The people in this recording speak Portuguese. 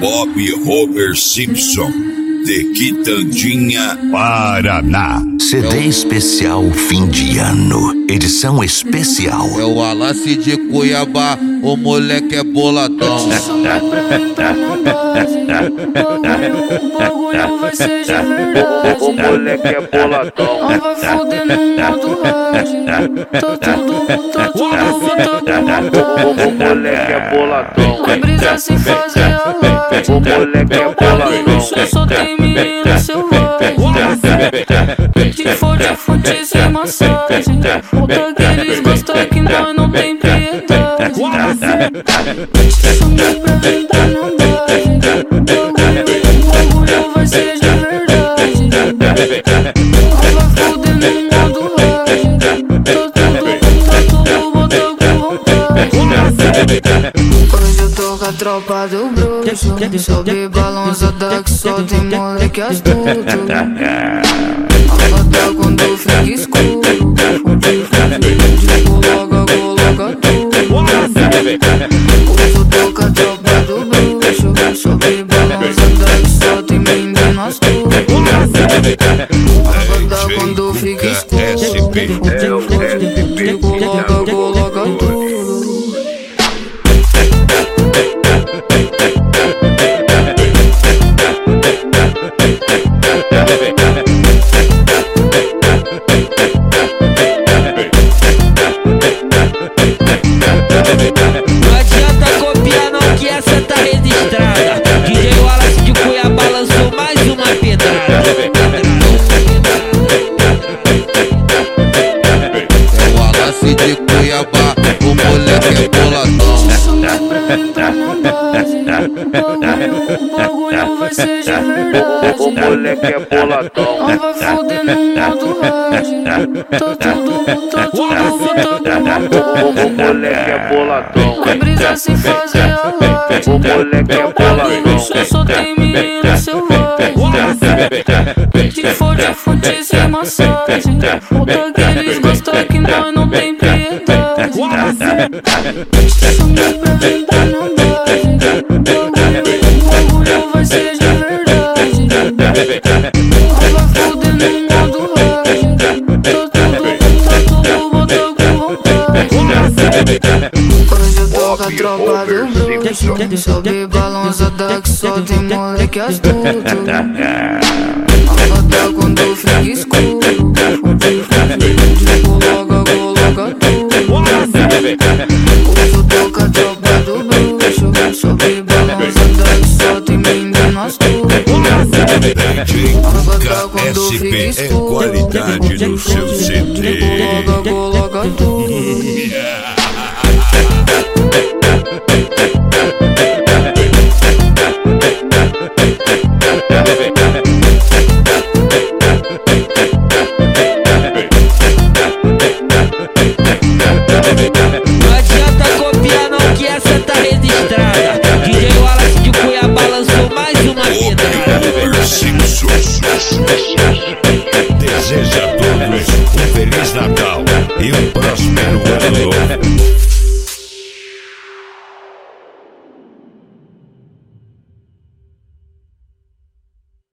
Bob Homer Simpson, de Quitandinha, Paraná. CD especial fim de ano, edição especial. É o Wallace de Cuiabá, o moleque é boladão. O moleque é boladão. Não vai foder no modo hard. O moleque é boladão. Vai brisar sem fazer alarde. O moleque é boladão. Só tem menina selvagem. De fonte sem massagem. Daqueles gostam que nós não tem piedade. Somos pra vida na base. O orgulho vai ser de verdade. Não vai foder no modo hard. Tá tudo botão com vontade. Hoje eu tô com a tropa do bruxo. Sobe balançada que só tem moleque astuto. Até quando fica escuro. Coloca tudo. Hoje eu tô com a tropa do bruxo. Sobe balançada que só tem menino astuto. Até quando fica escuro. Coloca tudo. Não adianta copiar não que essa tá registrada. DJ Wallace de Cuiabá lançou mais uma pedrada. É o Wallace de Cuiabá, o moleque é boladão. O bagulho vai ser de verdade. O moleque é boladão. Não vai foder no modo hard. Tá tudo O moleque é boladão. vai brisar sem fazer alarde. O moleque é boladão. Só tem menina selvagem. De fonte sem massagem. Daqueles gostam que nós não tem piedade. Somos pra vida na base. O orgulho vai ser de verdade. Não vai foder no modo hard. Tá tudo botão com vontade. Hoje eu tô com a tropa do bruxo. Sobe balançada que só tem moleque astuto. Até quando fica escuro. Coloca tudo. Hoje eu tô com a tropa do bruxo. Sobe balançada que só tem menino astuto. Até quando fica SP é escuro. qualidade no seu CD. Coloca tudo. Não adianta copiar não que essa tá registrada. DJ Wallace de Cuiabá lançou mais uma pedrada. Homer Simpson deseja a todos um Feliz Natal e um próspero ano novo.